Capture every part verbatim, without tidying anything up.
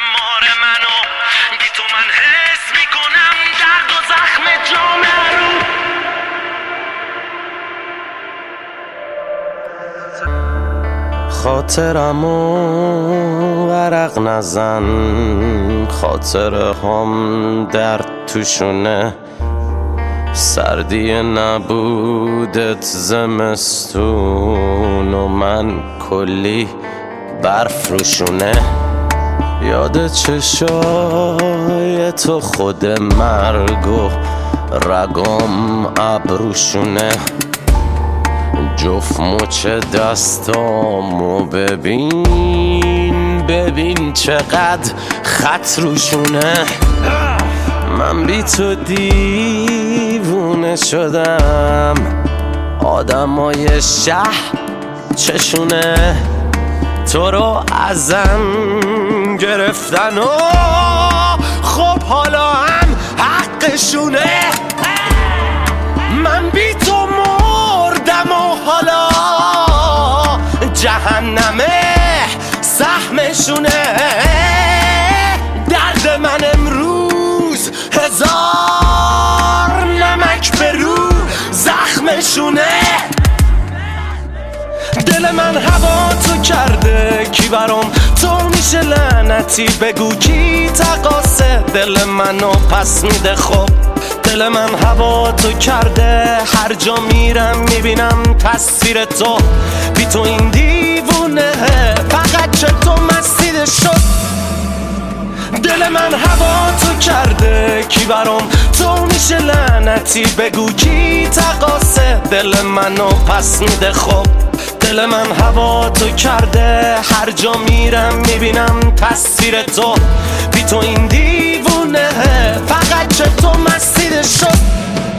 مار منو بی تو من حس میکنم درد و زخم جامعه رو. خاطرمو ورق نزن، خاطره هم درد توشونه، سردی نبودت زمستون و من کلی برف روشونه. یاد چشای تو خود مرگ و رگام ابروشونه، جفت مچ دستامو ببین ببین چقدر خط روشونه. من بی تو دیوونه شدم، آدمای شهر چشونه تو رو ازم گرفتن و خب حالا هم حقشونه. من بی تو مردم و حالا جهنمه سهمشونه. درد من امروز هزار نمک به رو زخمشونه. دل من هوا تو کرده کی برام تو میشه لعنتی، بگو کی تقاسه دل منو پس میده. خب دل من هوا تو کرده، هر جا میرم میبینم تصویر تو، بی تو این دیوونه فقط چه تو مسیده شد. دل من هوا تو کرده کی برام تو میشه لعنتی، بگو کی تقاسه دل منو پس میده. خب دل من هوا تو کرده، هر جا میرم میبینم تصویر تو، بی تو این دیوونه فقط چه تو مسیده شد.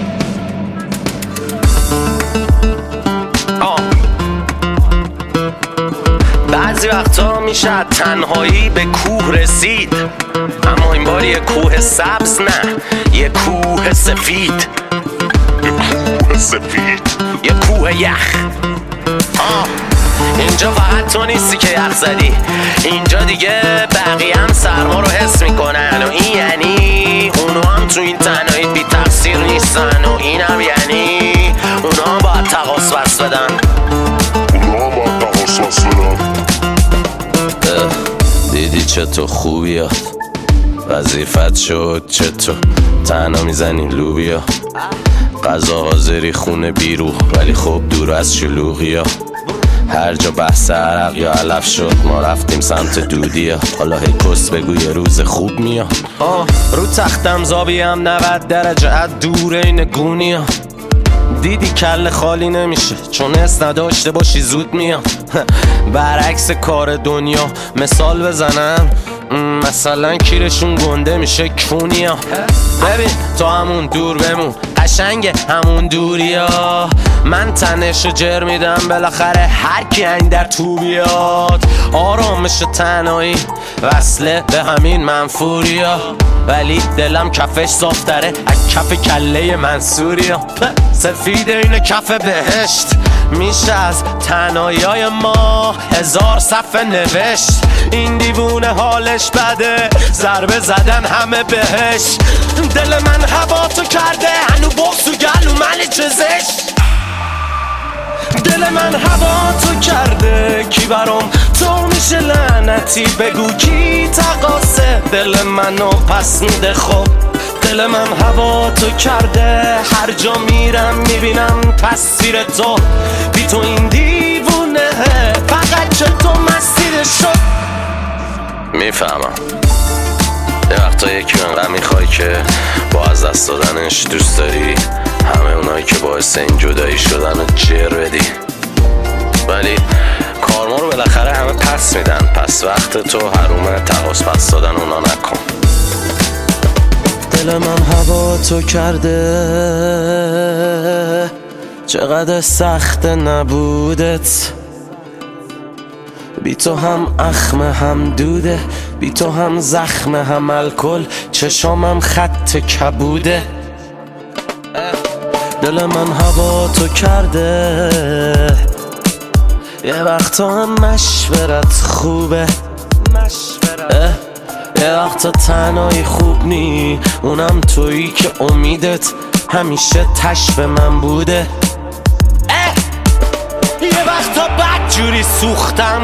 بعضی وقتا میشه تنهایی به کوه رسید، اما این بار یه کوه سبز نه، یه کوه سفید. یه کوه سفید، یه کوه یخ. آه اینجا فقط تو نیستی که یخ زدی، اینجا دیگه بقیه هم سرما رو حس میکنن و این یعنی اونا هم تو این تنهایی بی تقصیر نیستن و این هم یعنی اونا هم باید تقاص بس بدن. اونا هم باید تقاص بس بدن. دیدی چطور خوبیات وظیفت شد، چطور تنها میزنی لوبیا، غذا حاضری خونه بیرو ولی خب دور از شلوغیا. هر جا بحث عرق یا علف شد ما رفتیم سمت دودیا، حالا هی کس بگو یه روز خوب میاد. آه رو تختم زابی هم نود درجه از دور این گونیا. دیدی کل خالی نمیشه چون حس نداشته باشی زود میام. برعکس کار دنیا مثال بزنم، مثلا کیرشون گنده میشه کونیا. ببین تو همون دور بمون قشنگ همون دوریا، من تنشو جر میدم بالاخره هر کی این در تو بیاد. آرامش تنهایی وصله به همین منفوریا، ولی دلم کفش صافتره از کف کله منصوریا. سفید اینه کف بهشت، میشه از تنهایی های ما هزار صفحه نوشت. این دیوونه حالش بده ضربه زدن همه بهش. دل من هوا تو کرده هنو بغض و گلو من چزش. دل من هوا تو کرده کی برام تو میشه لعنتی، بگو کی تقاسه دل منو پس میده. خب دل من هوا تو کرده، هر جا میرم میبینم تصویر تو، بی تو این دیوونه فقط چه تو مسیده شد. میفهمم یه وقتا یکی انقدر میخوای که با از دست دادنش دوست داری همه اونایی که باعث این جدایی شدن رو جر بدی، ولی کارما رو بالاخره همه پس میدن، پس وقت تو حرومه تقاص پس دادن اونا نکن. دل من هوا تو کرده چقدر سخت نبودت، بی تو هم اخم هم دوده، بی تو هم زخم هم الکل، چشامم خط کبوده. دل من هوا تو کرده یه وقتا هم مشورت خوبه، یه وقتا تنهایی خوب نی، اونم تویی که امیدت همیشه تش به من بوده. اه یه وقتا بدجوری سوختم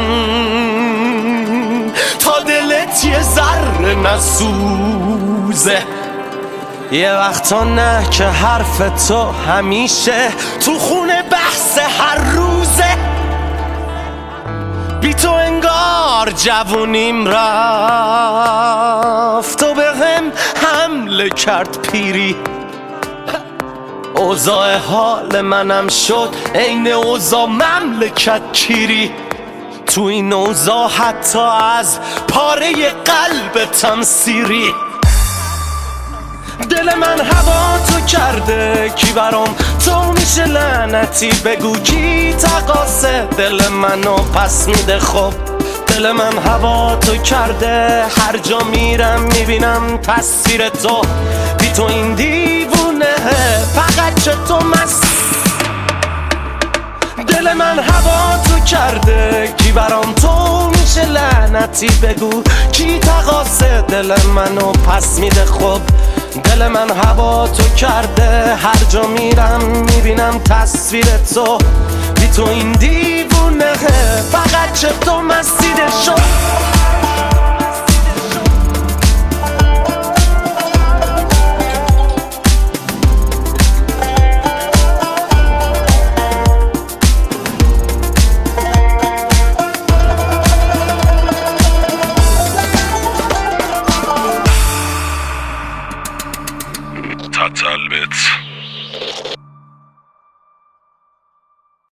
تا دلت یه ذره نسوزه. یه وقتا نه که حرف تو همیشه تو خونه بحث هر روزه. بی تو انگار جوونیم رفت و به هم حمله کرد پیری. اوضاع حال منم شد عین اوضاع مملکت کیری. تو این اوضاع حتی از پاره قلبتم سیری. دل من هوا تو کرده کی برام تو میشه لعنتی، بگو کی تقاصه دل منو پس میده. خب دل من هوا تو کرده، هر جا میرم میبینم تصویر تو. بی تو این دیوونه فقط چه تو مست. دل من هوا تو کرده کی برام تو میشه لعنتی، بگو کی تقاصه دل منو پس میده. خب دل من هوا تو کرده، هر جا میرم میبینم تصویر تو. بی تو این دیوونه فقط چه تو مسیده شد. تتلبت